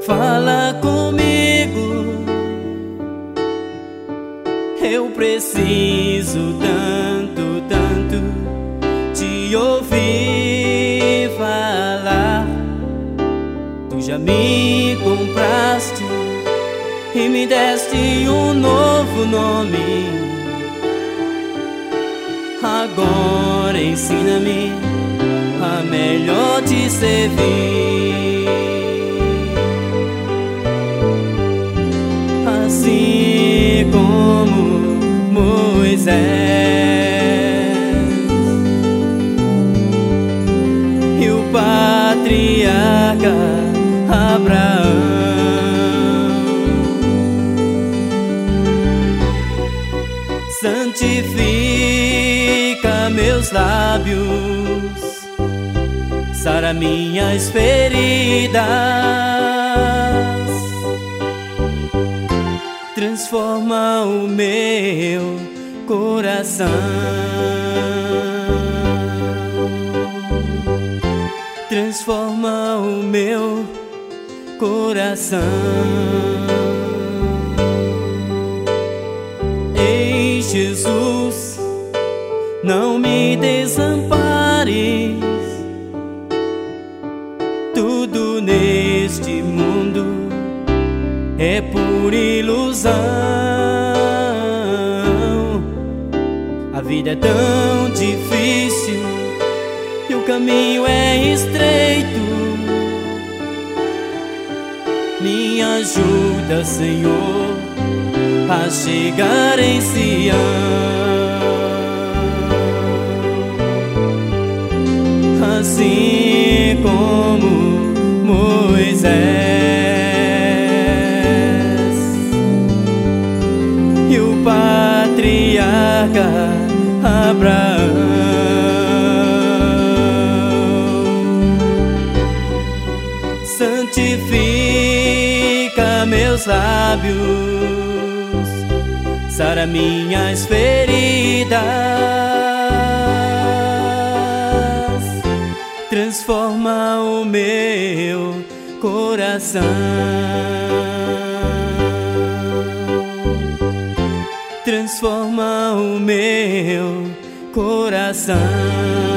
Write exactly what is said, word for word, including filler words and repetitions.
Fala comigo, eu preciso tanto, tanto te ouvir falar. Tu já me compraste e me deste um novo nome. Agora ensina-me a melhor te servir. Assim como Moisés e o patriarca Abraão, santifica meus lábios, sara minhas feridas, transforma o meu coração, transforma o meu coração. Ei, Jesus, não me desampares. Tudo neste mundo é por ilusão. A vida é tão difícil e o caminho é estreito. Me ajuda, Senhor, a chegar em Sião. Assim como Moisés e o patriarca Abraão, santifica meus lábios, sara minhas feridas, transforma o meu coração, transforma o meu coração.